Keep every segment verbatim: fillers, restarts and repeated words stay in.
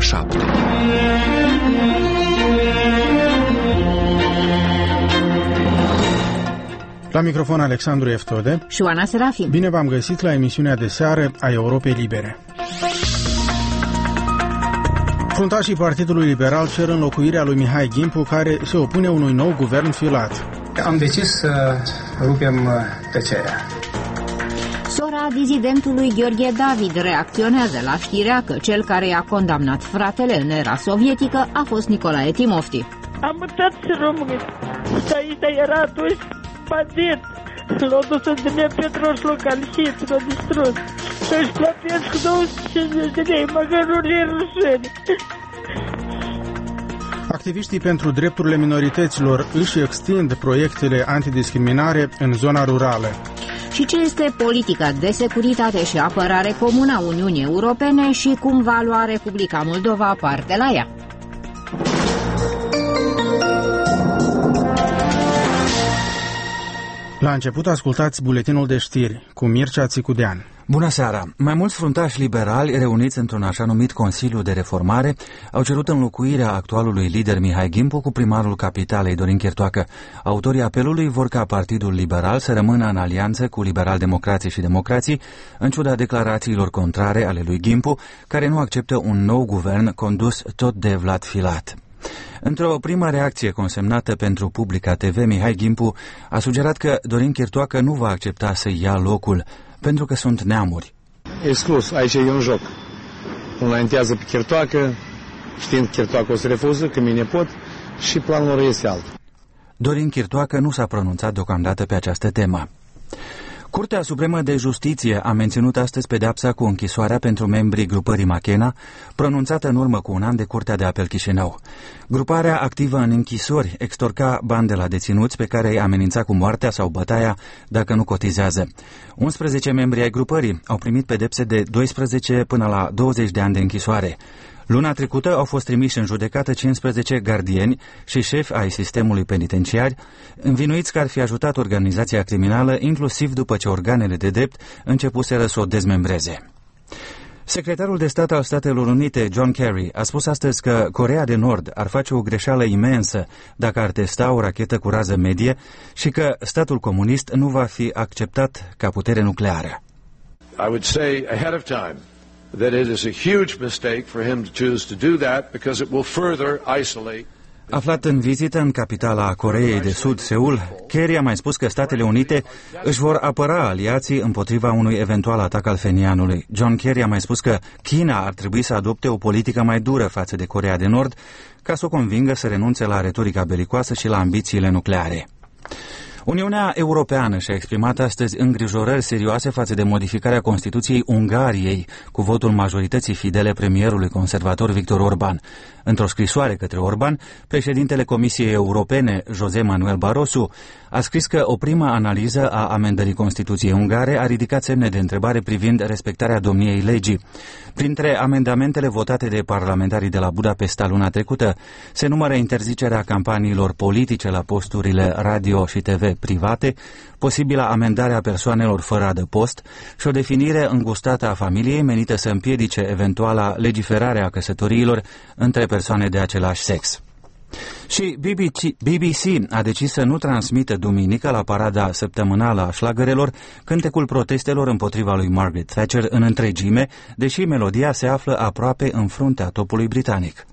șapte. La microfon Alexandru Eftode și Oana Serafim. Bine v-am găsit la emisiunea de seară a Europei Libere. Fruntașii Partidului Liberal cer înlocuirea lui Mihai Gimpu, care se opune unui nou guvern filat. Am decis să rupem tăcerea. Sora dizidentului Gheorghe David reacționează la știrea că cel care i-a condamnat fratele în era sovietică a fost Nicolae Timofti. Am mutat și român. Și aici era atunci bandit. L-au dus în Dnepr și l-au calcit, l-au distrus. Și își plătesc două sute cincizeci de lei, măcar nu e rușine. Activiștii pentru drepturile minorităților își extind proiectele antidiscriminare în zona rurală. Și ce este politica de securitate și apărare comună a Uniunii Europene și cum va lua Republica Moldova parte la ea. La început ascultați buletinul de știri cu Mircea Țicudean. Bună seara! Mai mulți fruntași liberali reuniți într-un așa numit Consiliu de Reformare au cerut înlocuirea actualului lider Mihai Gimpu cu primarul capitalei Dorin Chirtoacă. Autorii apelului vor ca Partidul Liberal să rămână în alianță cu Liberal-Democrații și Democrații, în ciuda declarațiilor contrare ale lui Gimpu, care nu acceptă un nou guvern condus tot de Vlad Filat. Într-o primă reacție consemnată pentru Publica T V, Mihai Gimpu a sugerat că Dorin Chirtoacă nu va accepta să ia locul, pentru că sunt neamuri. Exclus, aici e un joc. Îl înaintează pe Chirtoacă, știind că Chirtoacă o să refuză, că mine pot, și planul lor este altul. Dorin Chirtoacă nu s-a pronunțat deocamdată pe această temă. Curtea Supremă de Justiție a menținut astăzi pedeapsa cu închisoarea pentru membrii grupării Machena, pronunțată în urmă cu un an de Curtea de Apel Chișinău. Gruparea activă în închisori extorca bani de la deținuți pe care îi amenința cu moartea sau bătaia dacă nu cotizează. unsprezece membri ai grupării au primit pedepse de doisprezece până la douăzeci de ani de închisoare. Luna trecută au fost trimiși în judecată cincisprezece gardieni și șefi ai sistemului penitenciar, învinuiți că ar fi ajutat organizația criminală, inclusiv după ce organele de drept începuseră să o dezmembreze. Secretarul de stat al Statelor Unite, John Kerry, a spus astăzi că Coreea de Nord ar face o greșeală imensă dacă ar testa o rachetă cu rază medie și că statul comunist nu va fi acceptat ca putere nucleară. I would say ahead of time that it is a huge mistake for him to choose to do that because it will further isolate. Aflat în vizită în capitala Coreei de Sud, Seul, Kerry a mai spus că Statele Unite își vor apăra aliații împotriva unui eventual atac al Phenianului. John Kerry a mai spus că China ar trebui să adopte o politică mai dură față de Coreea de Nord ca să o convingă să renunțe la retorica belicoasă și la ambițiile nucleare. Uniunea Europeană și-a exprimat astăzi îngrijorări serioase față de modificarea Constituției Ungariei cu votul majorității fidele premierului conservator Viktor Orban. Într-o scrisoare către Orban, președintele Comisiei Europene, José Manuel Barroso, a scris că o primă analiză a amendării Constituției ungare a ridicat semne de întrebare privind respectarea domniei legii. Printre amendamentele votate de parlamentarii de la Budapesta luna trecută se numără interzicerea campaniilor politice la posturile radio și T V private, posibila amendarea persoanelor fără adăpost și o definire îngustată a familiei menită să împiedice eventuala legiferare a căsătoriilor între persoane de același sex. Și B B C a decis să nu transmită duminică la parada săptămânală a șlagărelor cântecul protestelor împotriva lui Margaret Thatcher în întregime, deși melodia se află aproape în fruntea topului britanic.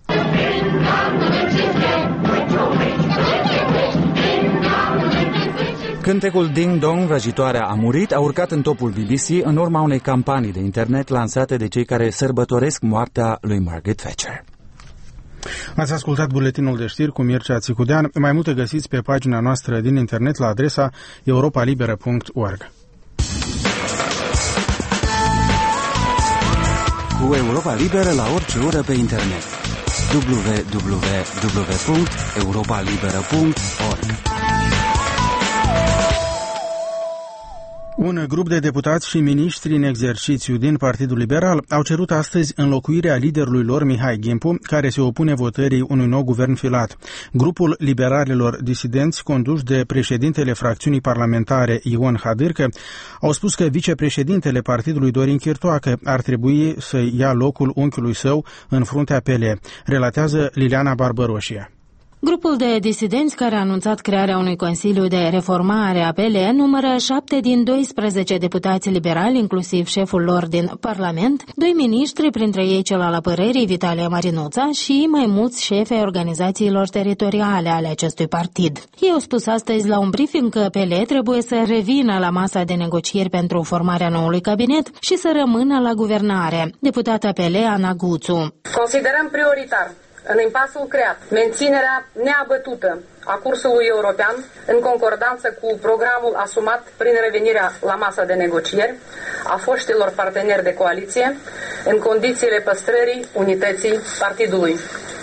Cântecul Ding Dong, vrăjitoarea a murit, a urcat în topul B B C în urma unei campanii de internet lansate de cei care sărbătoresc moartea lui Margaret Thatcher. Ați ascultat buletinul de știri cu Mircea Țicudean. Mai multe găsiți pe pagina noastră din internet la adresa europa liberă punct org. Cu Europa Liberă la orice oră pe internet. w w w punct europa liberă punct org Un grup de deputați și miniștri în exercițiu din Partidul Liberal au cerut astăzi înlocuirea liderului lor, Mihai Gimpu, care se opune votării unui nou guvern filat. Grupul liberalilor disidenți, conduși de președintele fracțiunii parlamentare Ion Hadârcă, au spus că vicepreședintele partidului Dorin Chirtoacă ar trebui să ia locul unchiului său în fruntea P L. Relatează Liliana Barbăroșie. Grupul de disidenți care a anunțat crearea unui Consiliu de Reformare a P L numără șapte din doisprezece deputați liberali, inclusiv șeful lor din Parlament, doi miniștri, printre ei cel al apărării, Vitalie Marinuța, și mai mulți șefi ai organizațiilor teritoriale ale acestui partid. Ei au spus astăzi la un briefing că P L trebuie să revină la masa de negocieri pentru formarea noului cabinet și să rămână la guvernare. Deputata P L, Ana Guțu. Considerăm prioritar, în impasul creat, menținerea neabătută a cursului european în concordanță cu programul asumat prin revenirea la masa de negocieri a foștilor parteneri de coaliție în condițiile păstrării unității partidului.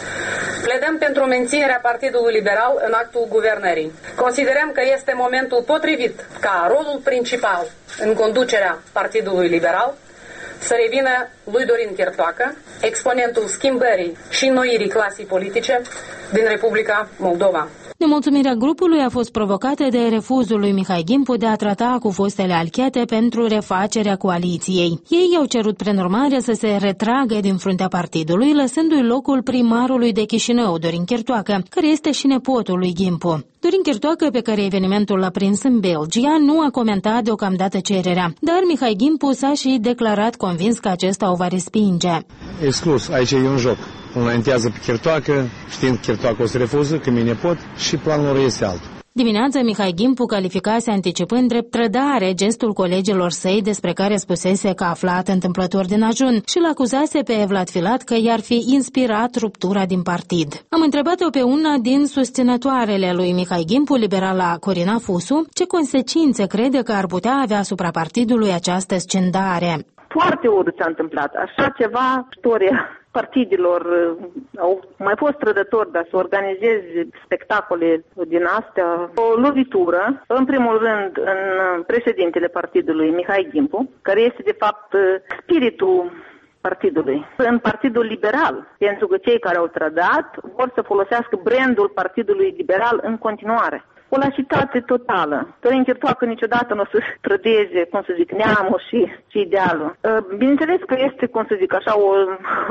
Pledăm pentru menținerea Partidului Liberal în actul guvernării. Considerăm că este momentul potrivit ca rolul principal în conducerea Partidului Liberal să revină lui Dorin Chirtoacă, exponentul schimbării și înnoirii clasei politice din Republica Moldova. Nemulțumirea grupului a fost provocată de refuzul lui Mihai Gimpu de a trata cu fostele alchete pentru refacerea coaliției. Ei au cerut prin urmare să se retragă din fruntea partidului, lăsându-i locul primarului de Chișinău, Dorin Chirtoacă, care este și nepotul lui Gimpu. Dorin Chirtoacă, pe care evenimentul l-a prins în Belgia, nu a comentat deocamdată cererea, dar Mihai Gimpu s-a și declarat convins că acesta o va respinge. Exclus, aici e un joc. Îl înaintează pe Chirtoacă, știind că Chirtoacă o să refuză, că mi nepot, și planul lor este altul. Dimineața, Mihai Gimpu calificase anticipând drept trădare gestul colegilor săi despre care spusese că a aflat întâmplător din ajun și l-acuzase pe Vlad Filat că i-ar fi inspirat ruptura din partid. Am întrebat-o pe una din susținătoarele lui Mihai Gimpu, liberala Corina Fusu, ce consecințe crede că ar putea avea asupra partidului această scindare. Foarte urât s-a întâmplat. Așa ceva, istoria partidelor au mai fost trădători, dar să organizeze spectacole din astea. O lovitură, în primul rând, în președintele partidului, Mihai Gimpu, care este, de fapt, spiritul partidului, în Partidul Liberal, pentru că cei care au trădat vor să folosească brandul Partidului Liberal în continuare. O lașitate totală. Dorin Chirtoacă niciodată nu o să trădeze, cum să zic, neamul și, și idealul. Bineînțeles că este, cum să zic, așa o,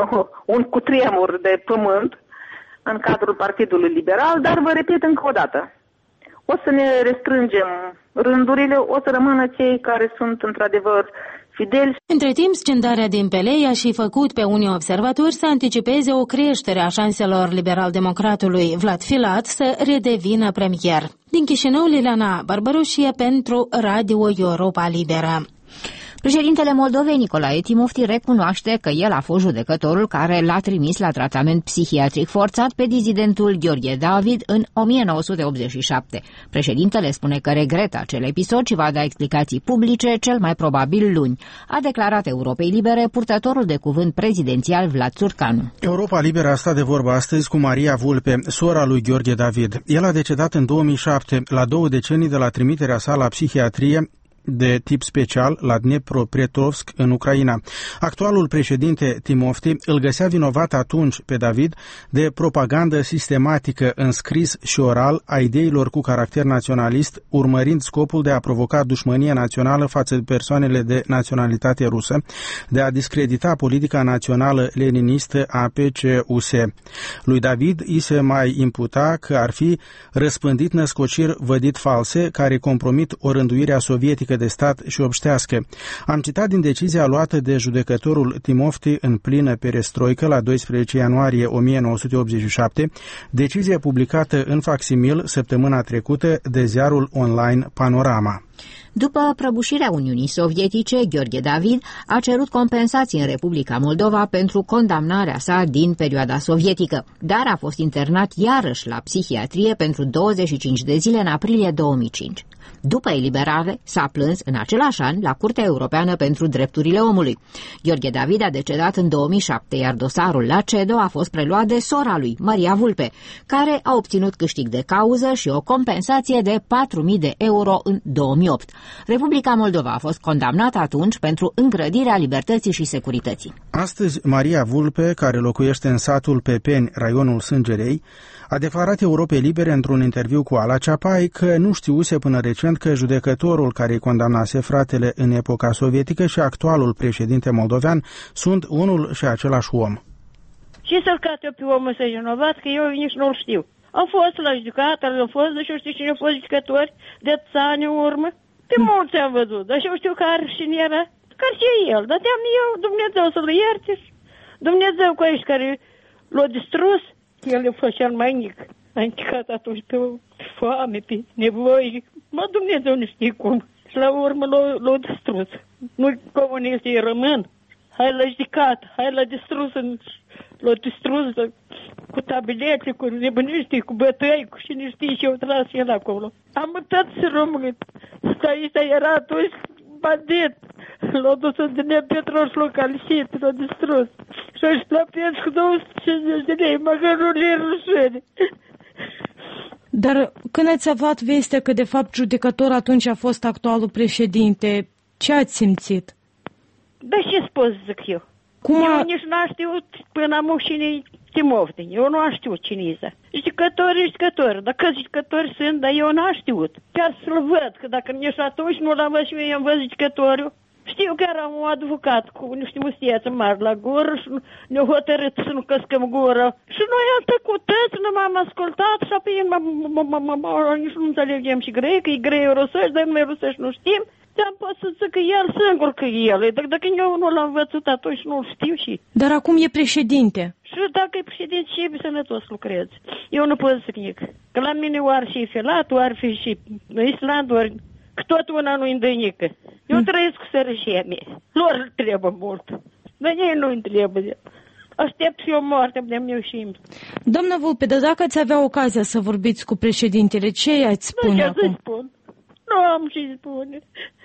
un cutremur de pământ în cadrul Partidului Liberal, dar vă repet încă o dată. O să ne restrângem rândurile, o să rămână cei care sunt într-adevăr fideli. Între timp, scindarea din P L a și făcut pe unii observatori să anticipeze o creștere a șanselor liberal-democratului Vlad Filat să redevină premier. Din Chișinău, Liliana Barbăroșie pentru Radio Europa Liberă. Președintele Moldovei, Nicolae Timofti, recunoaște că el a fost judecătorul care l-a trimis la tratament psihiatric forțat pe dizidentul Gheorghe David în o mie nouă sute optzeci și șapte. Președintele spune că regretă acel episod și va da explicații publice, cel mai probabil luni, a declarat Europei Libere purtătorul de cuvânt prezidențial Vlad Țurcanu. Europa Liberă a stat de vorbă astăzi cu Maria Vulpe, sora lui Gheorghe David. El a decedat în două mii șapte, la două decenii de la trimiterea sa la psihiatrie de tip special la Dnepropetrovsk, în Ucraina. Actualul președinte Timofti îl găsea vinovat atunci pe David de propagandă sistematică în scris și oral a ideilor cu caracter naționalist, urmărind scopul de a provoca dușmănie națională față de persoanele de naționalitate rusă, de a discredita politica națională leninistă a P C U S. Lui David îi se mai imputa că ar fi răspândit născociri vădit false care compromit o rânduire sovietică de stat și obștească. Am citat din decizia luată de judecătorul Timofti în plină perestroică la doisprezece ianuarie o mie nouă sute optzeci și șapte, decizie publicată în facsimil săptămâna trecută de ziarul online Panorama. După prăbușirea Uniunii Sovietice, Gheorghe David a cerut compensații în Republica Moldova pentru condamnarea sa din perioada sovietică, dar a fost internat iarăși la psihiatrie pentru douăzeci și cinci de zile în aprilie două mii cinci. După eliberare, s-a plâns în același an la Curtea Europeană pentru Drepturile Omului. Gheorghe David a decedat în două mii șapte, iar dosarul la C E D O a fost preluat de sora lui, Maria Vulpe, care a obținut câștig de cauză și o compensație de patru mii de euro în două mii opt. mii opt. Republica Moldova a fost condamnată atunci pentru îngrădirea libertății și securității. Astăzi, Maria Vulpe, care locuiește în satul Pepeni, raionul Sângerei, a declarat Europei Libere într-un interviu cu Ala Ceapai că nu știuse până recent că judecătorul care îi condamnase fratele în epoca sovietică și actualul președinte moldovean sunt unul și același om. Ce să-l cat eu pe omul ăsta vinovat, că eu nici nu-l știu. Am fost la judecată, am fost, dar eu știu cine au fost judecători de ani în urmă. Pe mulți am văzut, dar eu știu care cine era, care și el. Dar te-am eu, Dumnezeu să-l ierte. Dumnezeu cu aici care l-a distrus, el a fost cel mai mic. A încercat atunci pe foame, pe nevoi. Mă, Dumnezeu nu știe cum. Și la urmă l-a distrus. Nu comunistii rămân. Hai la judecat, hai la distrus, l-a distrus cu tabilete, cu nebuniștii, cu bătăi, cu cine știe ce au tras el acolo. Am uitat să rămân. Ăsta era atunci bandit. L-a dus în Dnepetro și l-a calcit, l-a distrus. Și își plătesc cu două sute cincizeci de lei, măcar nu le rușine. Dar când ați aflat vestea că de fapt judecător atunci a fost actualul președinte, ce ați simțit? Da ce pot să zic eu? Cum eu a... nici n-am știut până am cine-i Timovtin. Eu nu am știut cine-i ăsta. Judecători, judecători. Dacă judecători sunt, dar eu n-am știut. Chiar să-l văd, că dacă nici atunci nu l-am văzut și eu am văzut judecătoriu. Știu că era un avocat cu niște mustiață mari la gură și ne-a hotărât să nu căscăm gură. Și noi am tăcut tăți, nu m-am ascultat și apoi nici nu înțelegem și grei, că e grei rusăși, dar noi rusăși nu știm. Te-am pot să zic că el singur că el e, dacă eu nu l-am învățat atunci nu-l știu și... Dar acum e președinte. Și dacă e președinte și e sănătos lucrez. Eu nu pot să zic nici. Că la mine oar și felat, oar fi și Island, oar... Că tot una nu-i îndănică. Eu trăiesc cu sărășia mea. Lor trebuie mult. Dar ei nu-i trebuie. Aștept și eu moarte de meu și Doamna Vulpe, dar dacă ați avea ocazia să vorbiți cu președintele, ce i-ați spune nu, acum? Nu spun. Nu am ce spune.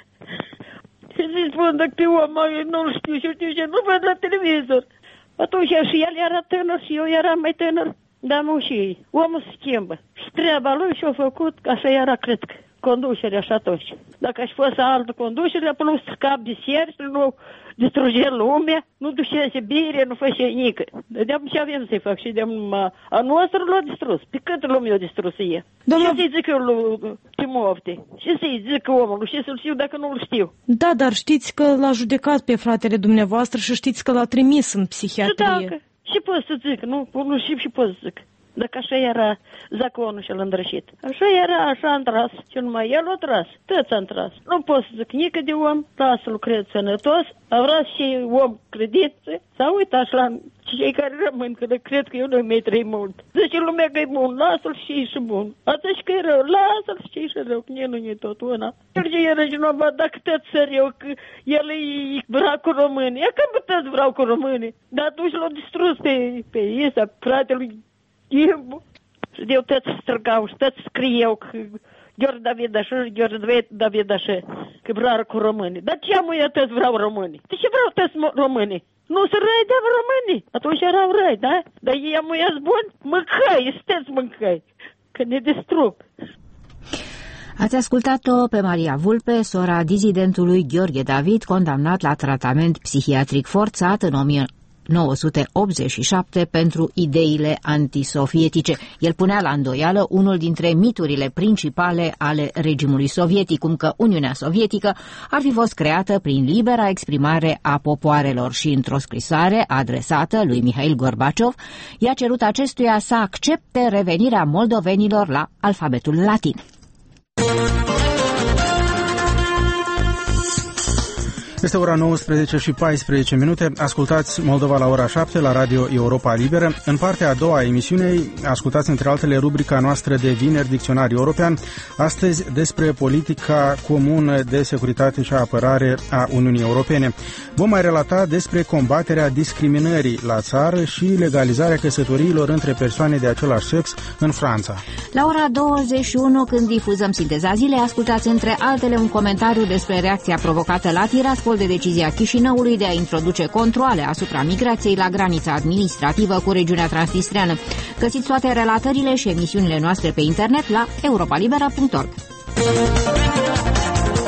Ce să spun dacă pe om nu-l știu și știu ce nu văd la televizor. Atunci și el era tânăr și eu eram mai tânăr. Dar mă și omul se schimbă. Și treaba lui și-a făcut, așa era, cred că. Conducerea și atunci. Dacă aș fost altă conducere, apoi nu scap de seri, nu distruge lumea, nu ducea bire, nu făcea nică. De-am ce avem să-i fac și de-am a noastră l-a distrus. Pe cât lumea a distrus ea? Doamna... Ce să-i zic eu lui Timovtin? Ce să-i zic omului? Ce să-l știu dacă nu-l știu? Da, dar știți că l-a judecat pe fratele dumneavoastră și știți că l-a trimis în psihiatrie. Și dacă? Și pot să zic, nu? Nu știu și pot să zic. Dacă așa era zaconul și-l îndrășit. Așa era, așa am tras. Și numai el a tras. Tăți am tras. Nu pot să zic nică de om. Lasă lucrez sănătos. A vrea și om credință. S-a uitat și la cei care rămân. Că cred că eu nu-i mai trăi mult. Zice lumea că e bun. Lasă-l și și bun. Atunci că e rău. Lasă-l și și rău. Că el nu e tot una. El ce era vinovat dacă tăți săriu. Că el e vreau cu românii. E că tăți vreau cu românii. Dar atunci l-au distrus pe, pe Isa, fratelui. Eu, eu tot străgau și tot scrieu că Gheorghe David așa, Gheorghe David așa, că vreau cu românii. Dar ce am eu tot vreau românii? De ce vreau toți românii? Nu se răi de românii. Atunci erau răi, da? Dar ei am eu buni? Mâncăi, sunteți mâncăi, că ne distrug. Ați ascultat-o pe Maria Vulpe, sora dizidentului Gheorghe David, condamnat la tratament psihiatric forțat în o mie nouă sute optzeci și șapte pentru ideile antisovietice. El punea la îndoială unul dintre miturile principale ale regimului sovietic, cum că Uniunea Sovietică ar fi fost creată prin libera exprimare a popoarelor și într-o scrisoare adresată lui Mihail Gorbaciov, i-a cerut acestuia să accepte revenirea moldovenilor la alfabetul latin. Este ora nouăsprezece și paisprezece minute. Ascultați Moldova la ora șapte la Radio Europa Liberă. În partea a doua a emisiunii ascultați între altele rubrica noastră de vineri, Dicționariu European, astăzi despre politica comună de securitate și apărare a Uniunii Europene. Vom mai relata despre combaterea discriminării la țară și legalizarea căsătoriilor între persoane de același sex în Franța. La ora douăzeci și unu, când difuzăm Sinteza Zilei, ascultați între altele un comentariu despre reacția provocată la Tiraspol de decizia Chișinăului de a introduce controale asupra migrației la granița administrativă cu regiunea transnistreană. Găsiți toate relatările și emisiunile noastre pe internet la europa libera punct org.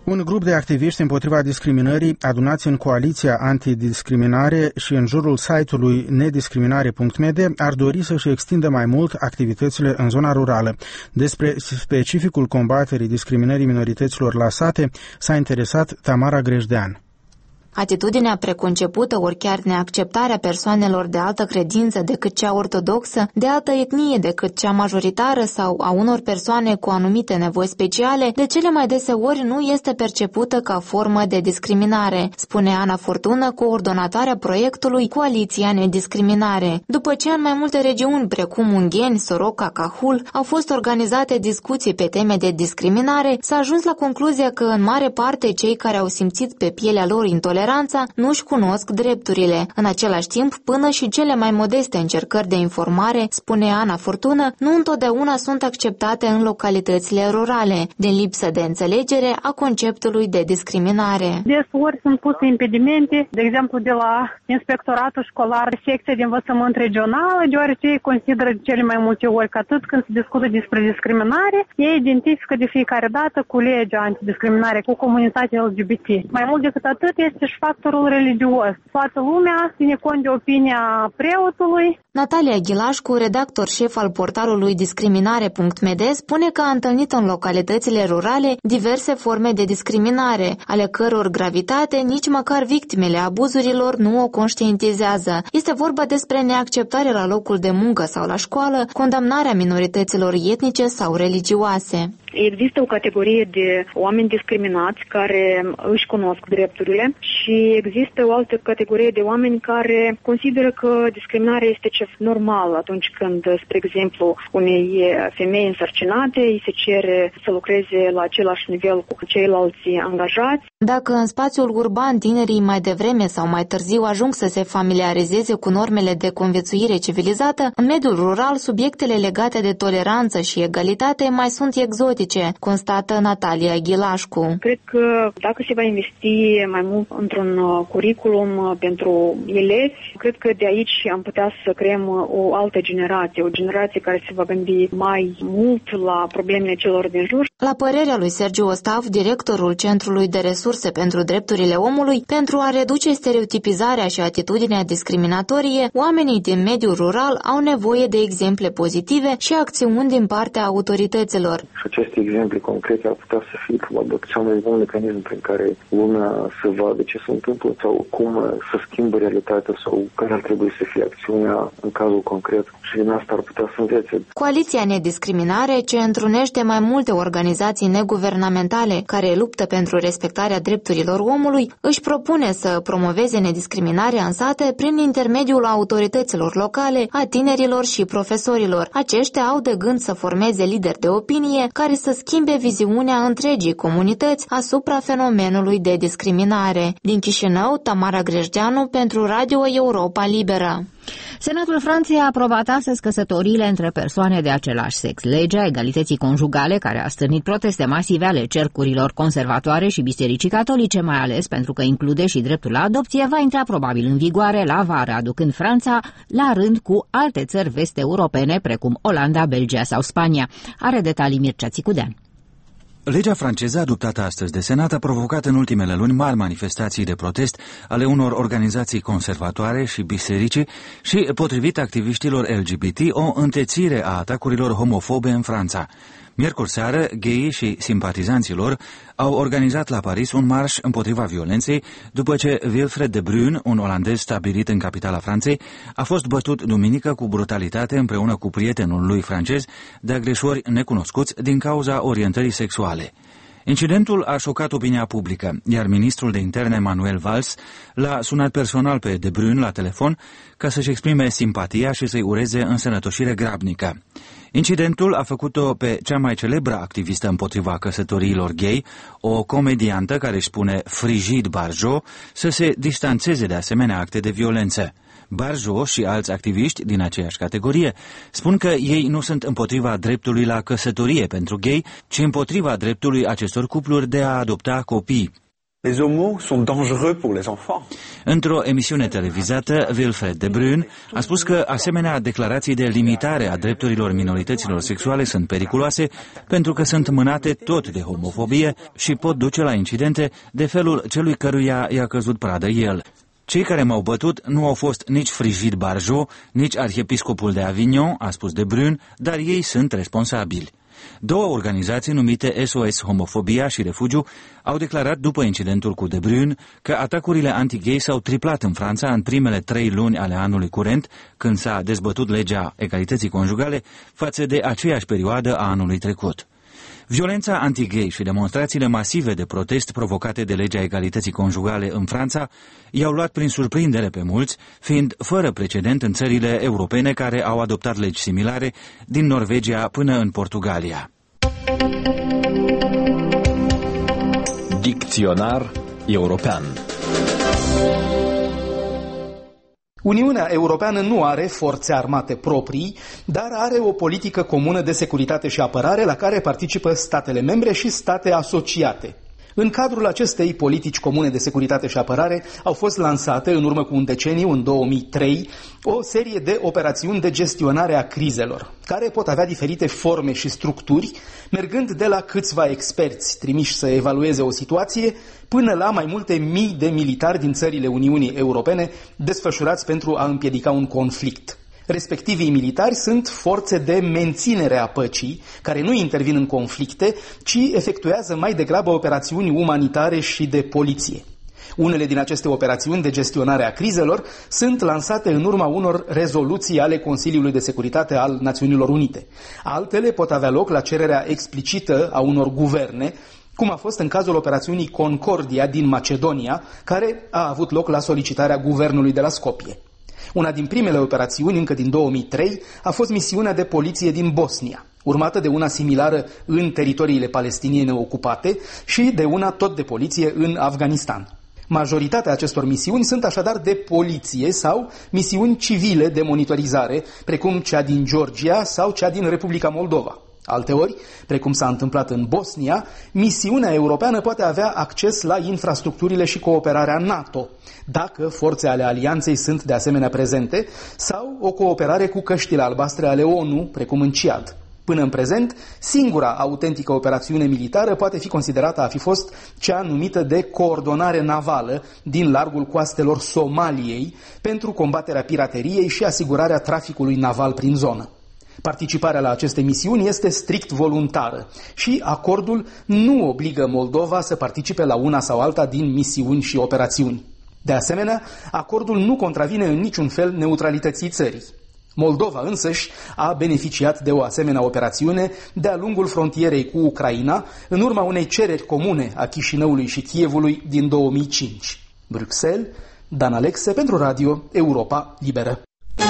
Un grup de activiști împotriva discriminării adunați în coaliția antidiscriminare și în jurul site-ului nediscriminare punct m d ar dori să-și extindă mai mult activitățile în zona rurală. Despre specificul combaterii discriminării minorităților la sate s-a interesat Tamara Grejdean. Atitudinea preconcepută ori chiar neacceptarea persoanelor de altă credință decât cea ortodoxă, de altă etnie decât cea majoritară sau a unor persoane cu anumite nevoi speciale, de cele mai deseori nu este percepută ca formă de discriminare, spune Ana Fortună, coordonatoarea proiectului Coaliția Nediscriminare. După ce în mai multe regiuni, precum Ungheni, Soroca, Cahul, au fost organizate discuții pe teme de discriminare, s-a ajuns la concluzia că în mare parte cei care au simțit pe pielea lor intoleranța nu-și cunosc drepturile. În același timp, până și cele mai modeste încercări de informare, spune Ana Fortună, nu întotdeauna sunt acceptate în localitățile rurale, din lipsă de înțelegere a conceptului de discriminare. Desori sunt puse impedimente, de exemplu de la inspectoratul școlar, secția de învățământ regională, deoarece ei consideră cele mai multe ori că atât când se discută despre discriminare, ei identifică de fiecare dată cu legea antidiscriminare, cu comunitatea L G B T. Mai mult decât atât este și factorul religios. Toată lumea ține cont de opinia preotului. Natalia Ghilașcu, redactor șef al portalului discriminare punct m d, spune că a întâlnit în localitățile rurale diverse forme de discriminare, ale căror gravitate nici măcar victimele abuzurilor nu o conștientizează. Este vorba despre neacceptare la locul de muncă sau la școală, condamnarea minorităților etnice sau religioase. Există o categorie de oameni discriminați care își cunosc drepturile și există o altă categorie de oameni care consideră că discriminarea este ceva normal atunci când, spre exemplu, unei femei însărcinate îi se cere să lucreze la același nivel cu ceilalți angajați. Dacă în spațiul urban tinerii mai devreme sau mai târziu ajung să se familiarizeze cu normele de conviețuire civilizată, în mediul rural subiectele legate de toleranță și egalitate mai sunt exotice, constată Natalia Ghilașcu. Cred că dacă se va investi mai mult într-un curriculum pentru elevi, cred că de aici am putea să creăm o altă generație, o generație care se va gândi mai mult la problemele celor din jur. La părerea lui Sergiu Ostav, directorul Centrului de Resurse pentru Drepturile Omului, pentru a reduce stereotipizarea și atitudinea discriminatorie, oamenii din mediul rural au nevoie de exemple pozitive și acțiuni din partea autorităților. Și aceste exemple concrete ar putea să fie probabil cel mai bun mecanism prin care lumea să vadă ce se întâmplă sau cum să schimbă realitatea sau care ar trebui să fie acțiunea în cazul concret și din asta ar putea să învețe. Coaliția Nediscriminare, ce întrunește mai multe organizații neguvernamentale care luptă pentru respectarea drepturilor omului, își propune să promoveze nediscriminarea în sate prin intermediul autorităților locale, a tinerilor și profesorilor. Aceștia au de gând să formeze lideri de opinie care să schimbe viziunea întregii comunități asupra fenomenului de discriminare. Din Chișinău, Tamara Grejdeanu pentru Radio Europa Liberă. Senatul Franței a aprobat astăzi căsătoriile între persoane de același sex. Legea egalității conjugale, care a stârnit proteste masive ale cercurilor conservatoare și bisericii catolice, mai ales pentru că include și dreptul la adopție, va intra probabil în vigoare la vară, aducând Franța la rând cu alte țări vest-europene, precum Olanda, Belgia sau Spania. Are detalii Mircea Țicudean. Legea franceză adoptată astăzi de Senat a provocat în ultimele luni mari manifestații de protest ale unor organizații conservatoare și biserici și, potrivit activiștilor L G B T, o întețire a atacurilor homofobe în Franța. Miercuri seară, gayii și simpatizanților au organizat la Paris un marș împotriva violenței după ce Wilfred de Bruyn, un olandez stabilit în capitala Franței, a fost bătut duminică cu brutalitate împreună cu prietenul lui francez de agresori necunoscuți din cauza orientării sexuale. Incidentul a șocat opinia publică, iar ministrul de interne Manuel Valls l-a sunat personal pe de Bruyn la telefon ca să-și exprime simpatia și să-i ureze însănătoșire grabnică. Incidentul a făcut-o pe cea mai celebră activistă împotriva căsătoriilor gay, o comediantă care își spune Frigide Barjot, să se distanțeze de asemenea acte de violență. Barjot și alți activiști din aceeași categorie spun că ei nu sunt împotriva dreptului la căsătorie pentru gay, ci împotriva dreptului acestor cupluri de a adopta copii. Les homos sont dangereux pour les enfants. Într-o emisiune televizată, Wilfred de Bruyn a spus că asemenea declarații de limitare a drepturilor minorităților sexuale sunt periculoase pentru că sunt mânate tot de homofobie și pot duce la incidente de felul celui căruia i-a căzut pradă el. Cei care m-au bătut nu au fost nici Frigide Barjot, nici arhiepiscopul de Avignon, a spus de Bruyn, dar ei sunt responsabili. Două organizații numite S O S Homofobia și Refugiu au declarat după incidentul cu de Bruyn că atacurile anti-gay s-au triplat în Franța în primele trei luni ale anului curent, când s-a dezbătut legea egalității conjugale, față de aceeași perioadă a anului trecut. Violența anti-gay și demonstrațiile masive de protest provocate de legea egalității conjugale în Franța i-au luat prin surprindere pe mulți, fiind fără precedent în țările europene care au adoptat legi similare, din Norvegia până în Portugalia. Dicționar european. Uniunea Europeană nu are forțe armate proprii, dar are o politică comună de securitate și apărare la care participă statele membre și state asociate. În cadrul acestei politici comune de securitate și apărare au fost lansate în urmă cu un deceniu, în două mii trei, o serie de operațiuni de gestionare a crizelor, care pot avea diferite forme și structuri, mergând de la câțiva experți trimiși să evalueze o situație, până la mai multe mii de militari din țările Uniunii Europene desfășurați pentru a împiedica un conflict. Respectivii militari sunt forțe de menținere a păcii, care nu intervin în conflicte, ci efectuează mai degrabă operațiuni umanitare și de poliție. Unele din aceste operațiuni de gestionare a crizelor sunt lansate în urma unor rezoluții ale Consiliului de Securitate al Națiunilor Unite. Altele pot avea loc la cererea explicită a unor guverne, cum a fost în cazul operațiunii Concordia din Macedonia, care a avut loc la solicitarea guvernului de la Skopje. Una din primele operațiuni, încă din două mii trei, a fost misiunea de poliție din Bosnia, urmată de una similară în teritoriile palestiniene ocupate și de una tot de poliție în Afganistan. Majoritatea acestor misiuni sunt așadar de poliție sau misiuni civile de monitorizare, precum cea din Georgia sau cea din Republica Moldova. Alteori, precum s-a întâmplat în Bosnia, misiunea europeană poate avea acces la infrastructurile și cooperarea NATO, dacă forțe ale alianței sunt de asemenea prezente, sau o cooperare cu căștile albastre ale ONU, precum în Ciad. Până în prezent, singura autentică operațiune militară poate fi considerată a fi fost cea numită de coordonare navală din largul coastelor Somaliei pentru combaterea pirateriei și asigurarea traficului naval prin zonă. Participarea la aceste misiuni este strict voluntară și acordul nu obligă Moldova să participe la una sau alta din misiuni și operațiuni. De asemenea, acordul nu contravine în niciun fel neutralității țării. Moldova însăși a beneficiat de o asemenea operațiune de-a lungul frontierei cu Ucraina, în urma unei cereri comune a Chișinăului și Kievului din două mii cinci. Bruxelles, Dan Alexe pentru Radio Europa Liberă.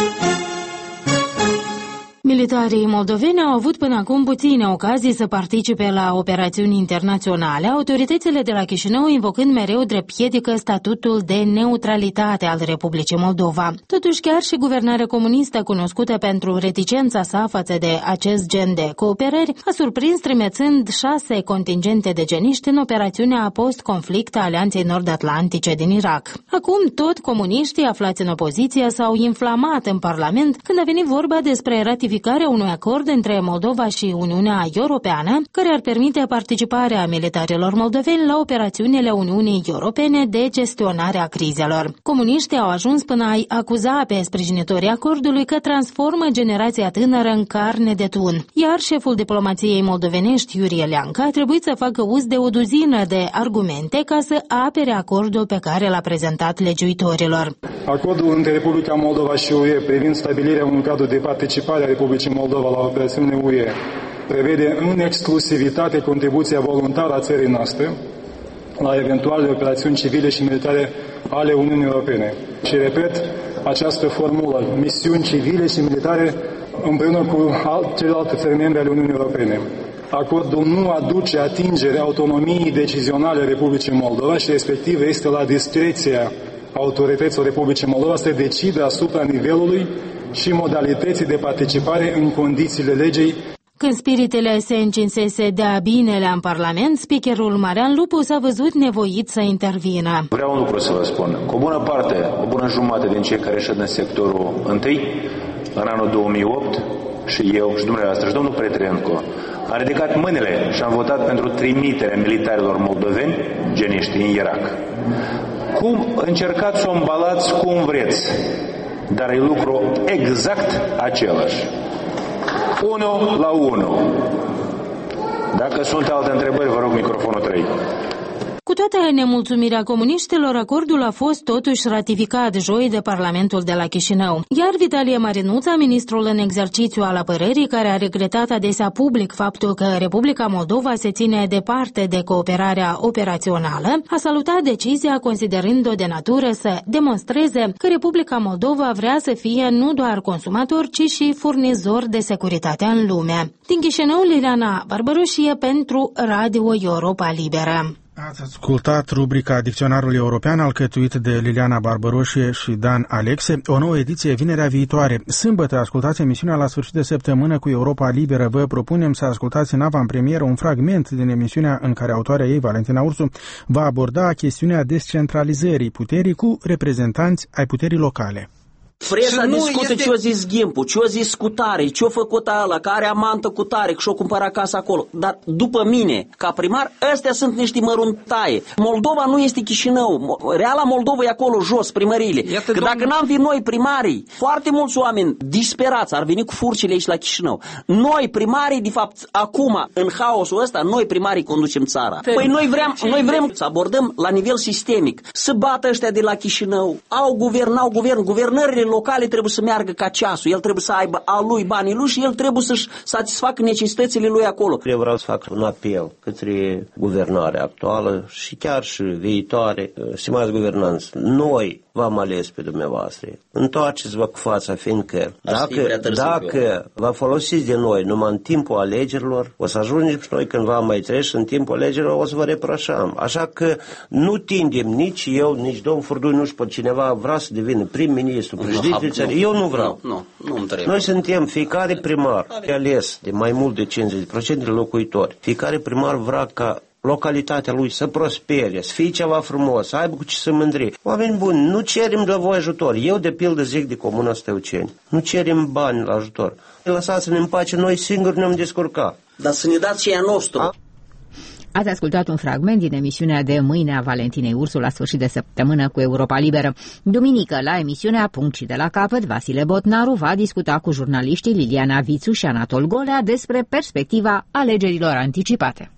Militarii moldoveni au avut până acum puține ocazii să participe la operațiuni internaționale, autoritățile de la Chișinău invocând mereu drept piedică statutul de neutralitate al Republicii Moldova. Totuși, chiar și guvernarea comunistă, cunoscută pentru reticența sa față de acest gen de cooperări, a surprins trimețând șase contingente de geniști în operațiunea post-conflict a Alianței Nord-Atlantice din Irak. Acum, tot comuniștii aflați în opoziție s-au inflamat în Parlament când a venit vorba despre ratificarea unui acord între Moldova și Uniunea Europeană, care ar permite participarea militarilor moldoveni la operațiunile Uniunii Europene de gestionare a crizelor. Comuniștii au ajuns până a-i acuza pe sprijinitorii acordului că transformă generația tânără în carne de tun, iar șeful diplomației moldovenești, Iurie Leancă, a trebuit să facă uz de o duzină de argumente ca să apere acordul pe care l-a prezentat legiuitorilor. Acordul între Republica Moldova și U E privind stabilirea unui cadru de participare a Republicii Moldova la operațiunile U E prevede în exclusivitate contribuția voluntară a țării noastre la eventuale operațiuni civile și militare ale Uniunii Europene. Și repet această formulă, misiuni civile și militare împreună cu celelalte țări membre ale Uniunii Europene. Acordul nu aduce atingere autonomiei decizionale a Republicii Moldova și respectiv este la discreția autorităților Republicii Moldova să decide asupra nivelului și modalității de participare în condițiile legii. Când spiritele se încinsese de-a binelea în Parlament, speakerul Marian Lupu s-a văzut nevoit să intervină. Vreau un lucru să vă spun. Cu o bună parte, o bună jumătate din cei care ieșit în sectorul întâi, în anul două mii opt, și eu și dumneavoastră și domnul Petrenco, am ridicat mâinile și am votat pentru trimiterea militarilor moldoveni, geniști, în Irak. Cum încercați să o îmbalați cum vreți, dar e lucru exact același. Unu la unu. Dacă sunt alte întrebări, vă rog microfonul trei. Cu toată nemulțumirea comuniștilor, acordul a fost totuși ratificat joi de Parlamentul de la Chișinău. Iar Vitalie Marinuța, ministrul în exercițiu al apărării, care a regretat adesea public faptul că Republica Moldova se ține departe de cooperarea operațională, a salutat decizia considerând-o de natură să demonstreze că Republica Moldova vrea să fie nu doar consumator, ci și furnizor de securitate în lume. Din Chișinău, Liliana Barbaroșie pentru Radio Europa Liberă. Ați ascultat rubrica Dicționarul European, alcătuit de Liliana Barbaroșie și Dan Alexe. O nouă ediție vinerea viitoare. Sâmbătă ascultați emisiunea La sfârșit de săptămână cu Europa Liberă. Vă propunem să ascultați în avantpremieră un fragment din emisiunea în care autoarea ei, Valentina Ursu, va aborda chestiunea descentralizării puterii cu reprezentanți ai puterii locale. Presa discută este... ce-o zis Gimpu, ce-o zis cu tare, ce-o făcut ăla, care amantă cu tare, că și-o cumpărat casa acolo. Dar după mine, ca primar, ăstea sunt niște măruntaie. Moldova nu este Chișinău. Reala Moldova e acolo jos, primăriile. Iată, că domn... dacă n-am fi noi primarii, foarte mulți oameni disperați ar veni cu furcile aici la Chișinău. Noi primarii, de fapt, acum, în haosul ăsta, noi primarii conducem țara. Păi noi vrem, noi vrem să abordăm la nivel sistemic. Să bată ăștia de la Chișinău. Au guvern, au guvern, guvernările locale trebuie să meargă ca ceasul, el trebuie să aibă a lui banii lui și el trebuie să-și satisfacă necesitățile lui acolo. Eu vreau să fac un apel către guvernarea actuală și chiar și viitoare. Stimați guvernanți, noi v-am ales pe dumneavoastră. Întoarceți-vă cu fața, fiindcă dacă, dacă vă folosiți de noi numai în timpul alegerilor, o să ajungem și noi cândva mai treci în timpul alegerilor, o să vă reproșăm. Așa că nu tindem nici eu, nici domnul Furdui, nu știu pe cineva vrea să devină prim-ministru, președinte țării. Eu nu vreau. Nu, nu, nu trebuie. Noi suntem fiecare primar ales de mai mult de cincizeci la sută de locuitori. Fiecare primar vrea ca localitatea lui să prospere, să fie ceva frumos, să aibă cu ce să mândri. Oameni buni, nu cerem de la voi ajutor. Eu, de pildă, zic de Comuna Stăuceni. Nu cerem bani la ajutor. Lăsați-ne în pace, noi singuri ne-am descurcat. Dar să ne dați și a nostru. A? Ați ascultat un fragment din emisiunea de mâine a Valentinei Ursu la sfârșit de săptămână cu Europa Liberă. Duminică, la emisiunea Punct și de la capăt, Vasile Botnaru va discuta cu jurnaliștii Liliana Vițu și Anatol Golea despre perspectiva alegerilor anticipate.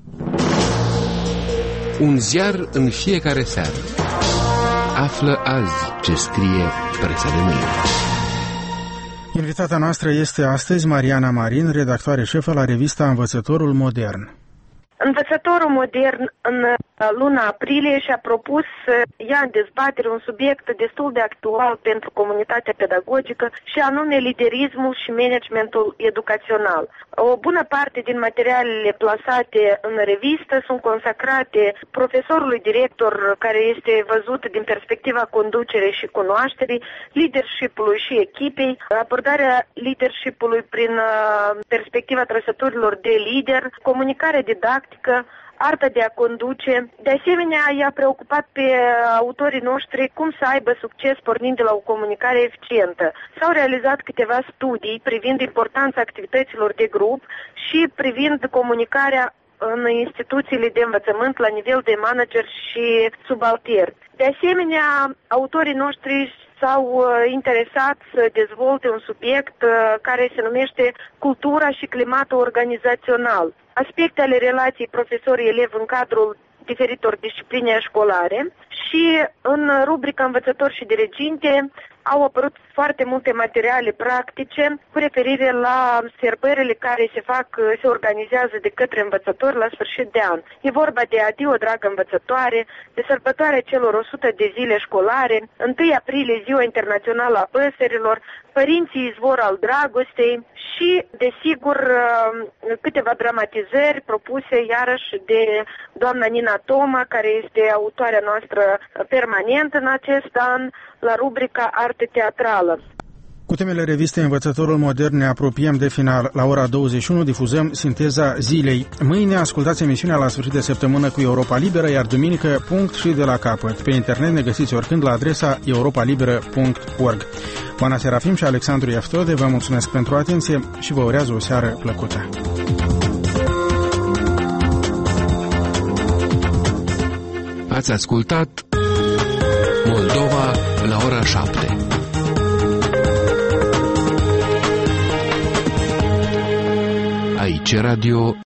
Un ziar în fiecare seară. Află azi ce scrie presa de mâine. Invitata noastră este astăzi Mariana Marin, redactoare șefă la revista Învățătorul Modern. Învățătorul Modern în luna aprilie și-a propus să ia în dezbatere un subiect destul de actual pentru comunitatea pedagogică și anume liderismul și managementul educațional. O bună parte din materialele plasate în revistă sunt consacrate profesorului director care este văzut din perspectiva conducerii și cunoașterii, leadership-ului și echipei, abordarea leadership-ului prin perspectiva trăsăturilor de lider, comunicare didactică, arta de a conduce. De asemenea, i-a preocupat pe autorii noștri cum să aibă succes pornind de la o comunicare eficientă. S-au realizat câteva studii privind importanța activităților de grup și privind comunicarea în instituțiile de învățământ la nivel de manager și subalter. De asemenea, autorii noștri s-au interesat să dezvolte un subiect care se numește cultura și climatul organizațional, aspecte ale relației profesor-elev în cadrul diferitor discipline școlare și în rubrica învățător și diriginte au apărut foarte multe materiale practice cu referire la sărbările care se fac, se organizează de către învățători la sfârșit de an. E vorba de Adio, dragă învățătoare, de sărbătoarea celor o sută de zile școlare, întâi aprilie, Ziua Internațională a Păsărilor, Părinții izvor al dragostei și, desigur, câteva dramatizări propuse iarăși de doamna Nina Toma, care este autoarea noastră permanentă în acest an, la rubrica Arte Teatrală. Cu temele revistei Învățătorul Modern ne apropiem de final. La ora douăzeci și unu difuzăm Sinteza Zilei. Mâine ascultați emisiunea La sfârșit de săptămână cu Europa Liberă, iar duminică punct și de la capăt. Pe internet ne găsiți oricând la adresa europa liberă punct org. Oana Serafim și Alexandru Ieftode vă mulțumesc pentru atenție și vă urează o seară plăcută. Ați ascultat Moldova la ora șapte. Aici Radio